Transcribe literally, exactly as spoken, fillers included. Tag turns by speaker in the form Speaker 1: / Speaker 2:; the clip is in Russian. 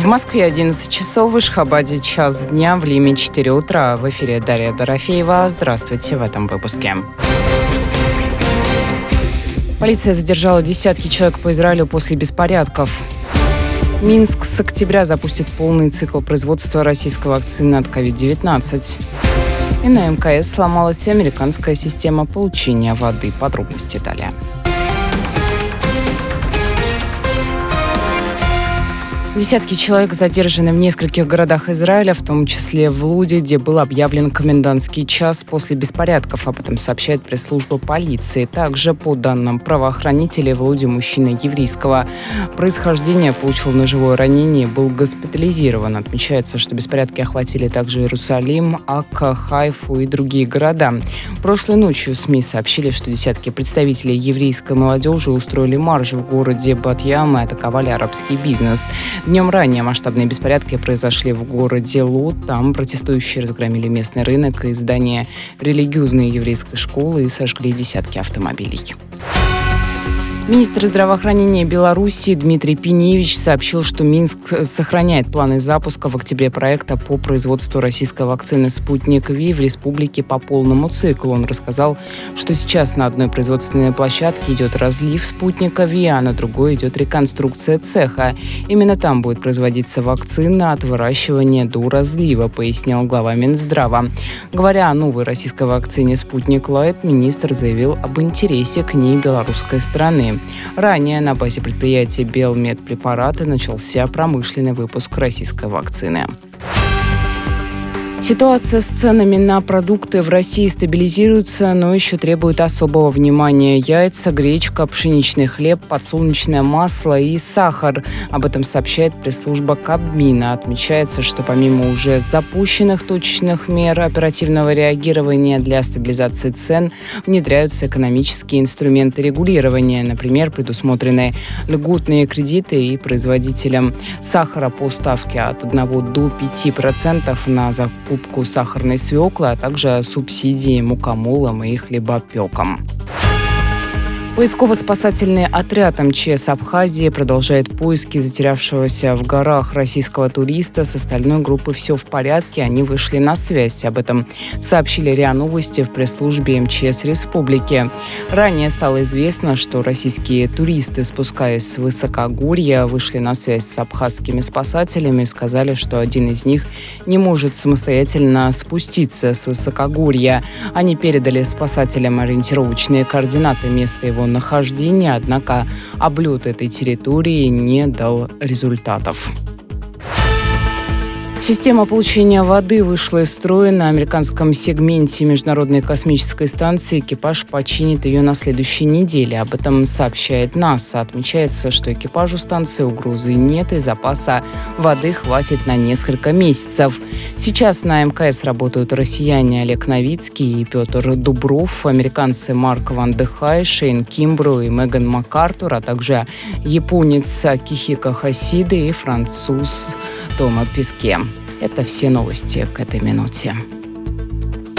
Speaker 1: В Москве одиннадцать часов, в Ашхабаде час дня, в Лиме четыре утра. В эфире Дарья Дорофеева. Здравствуйте в этом выпуске. Полиция задержала десятки человек по Израилю после беспорядков. Минск с октября запустит полный цикл производства российской вакцины от ковид девятнадцать. И на эм ка эс сломалась американская система получения воды. Подробности далее. Десятки человек задержаны в нескольких городах Израиля, в том числе в Луде, где был объявлен комендантский час после беспорядков. Об этом сообщает пресс-служба полиции. Также, по данным правоохранителей, в Луде мужчина еврейского происхождения получил ножевое ранение и был госпитализирован. Отмечается, что беспорядки охватили также Иерусалим, Акка, Хайфу и другие города. Прошлой ночью СМИ сообщили, что десятки представителей еврейской молодежи устроили марш в городе Бат-Ям и атаковали арабский бизнес. Днем ранее масштабные беспорядки произошли в городе Луд. Там протестующие разгромили местный рынок и здание религиозной еврейской школы и сожгли десятки автомобилей. Министр здравоохранения Беларуси Дмитрий Пиневич сообщил, что Минск сохраняет планы запуска в октябре проекта по производству российской вакцины «Спутник Ви» в республике по полному циклу. Он рассказал, что сейчас на одной производственной площадке идет разлив «Спутника Ви», а на другой идет реконструкция цеха. Именно там будет производиться вакцина от выращивания до разлива, пояснил глава Минздрава. Говоря о новой российской вакцине «Спутник Лайт», министр заявил об интересе к ней белорусской страны. Ранее на базе предприятия «Белмедпрепараты» начался промышленный выпуск российской вакцины. Ситуация с ценами на продукты в России стабилизируется, но еще требует особого внимания. Яйца, гречка, пшеничный хлеб, подсолнечное масло и сахар. Об этом сообщает пресс-служба Кабмина. Отмечается, что помимо уже запущенных точечных мер оперативного реагирования для стабилизации цен внедряются экономические инструменты регулирования. Например, предусмотрены льготные кредиты и производителям сахара по ставке от одного до пяти процентов на закупку покупку сахарной свеклы, а также субсидии мукомолам и хлебопекам. Поисково-спасательный отряд эм че эс Абхазии продолжает поиски затерявшегося в горах российского туриста. С остальной группы все в порядке, они вышли на связь. Об этом сообщили РИА Новости в пресс-службе эм че эс Республики. Ранее стало известно, что российские туристы, спускаясь с высокогорья, вышли на связь с абхазскими спасателями и сказали, что один из них не может самостоятельно спуститься с высокогорья. Они передали спасателям ориентировочные координаты места его нахождения, однако облет этой территории не дал результатов. Система получения воды вышла из строя на американском сегменте Международной космической станции. Экипаж починит ее на следующей неделе. Об этом сообщает НАСА. Отмечается, что экипажу станции угрозы нет и запаса воды хватит на несколько месяцев. Сейчас на эм ка эс работают россияне Олег Новицкий и Петр Дубров, американцы Марк Ван де Хай, Шейн Кимбру и Меган Макартур, а также японец Акихико Хасиде и француз Тома Песке. Это все новости к этой минуте.